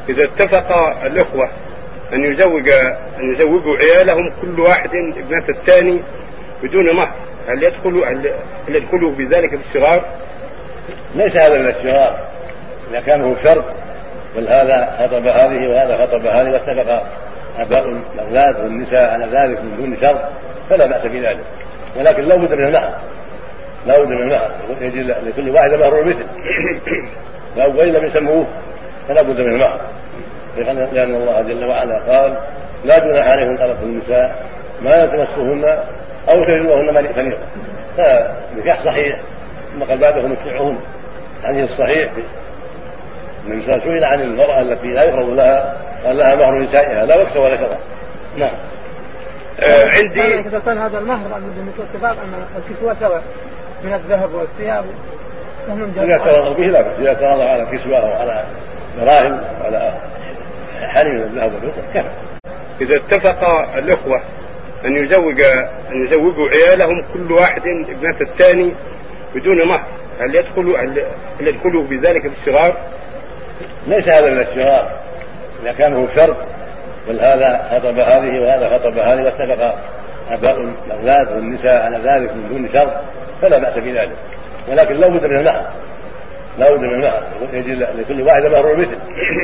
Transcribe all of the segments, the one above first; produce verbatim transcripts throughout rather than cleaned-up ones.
إذا اتفق الإخوة أن يزوج أن يزوجوا عيالهم كل واحد ابنة الثاني بدون مهر، هل يدخلوا هل يدخلوا بذلك الصغار؟ ليس هذا من الصغار، إذا كان هو شرط، بل هذا خطب هذه وهذا خطب هذه واتفق آباء الأولاد والنساء على ذلك من دون شرط فلا بأس بذلك، ولكن لا بد من المهر، لا بد من المهر، يجي لكل واحد مهر المثل وإن لم يسموه فلا بد من المهر، لأن الله جل وعلا قال: لا جناح عليكم طرف النساء ما تمسوهن أو تجدوهن فريضة. فنكاح صحيح ثم قال بعده متعوهن. الحديث الصحيح من سئل عن المرأة التي لا يفرض لها قال لها مهر نسائها لا وكس ولا كذا. نعم. آه عندي إذا كان هذا المهر بالنسبة للاتفاق أن الكسوة سواء من الذهب والثياب إذا تراضوا به لا بأس، إذا تراضوا على كسوة أو على دراهم وعلى حلي من الذهب والفضة كفى. إذا اتفق الإخوة أن يزوج أن يزوجوا عيالهم كل واحد ابنة الثاني بدون مهر، هل يدخلوا هل يدخلوا بذلك الصغار؟ ليس هذا من الصغار، إذا كان هو شرط، بل هذا خطب هذه وهذا خطب هذه واتفق آباء الأولاد والنساء على ذلك من دون شرط فلا بأس بذلك، ولكن لا بد من المهر، لا بد من المهر، يجي لكل واحد مهر المثل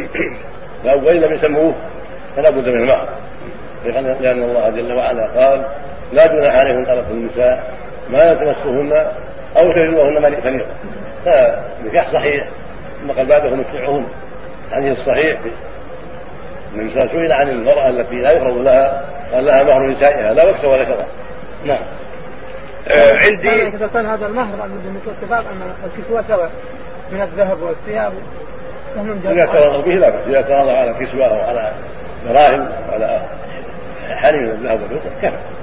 وإن لم يسموه فلا بد من المهر، لأن الله جل وعلا قال: لا جناح عليكم طرف النساء ما تمسوهن أو تجدوهن فريضة. فنكاح صحيح ثم قال بعده متعوهن. الحديث الصحيح من سئل عن المرأة التي لا يفرض لها قال لها مهر نسائها لا وكس ولا كذا. نعم. آه عندي إذا كان هذا المهر بالنسبة للاتفاق أن الكسوة سواء من الذهب والثياب إذا تراضوا به لا بأس، إذا تراضوا على كسوة أو على دراهم وعلى حلي من الذهب والفضة كفى.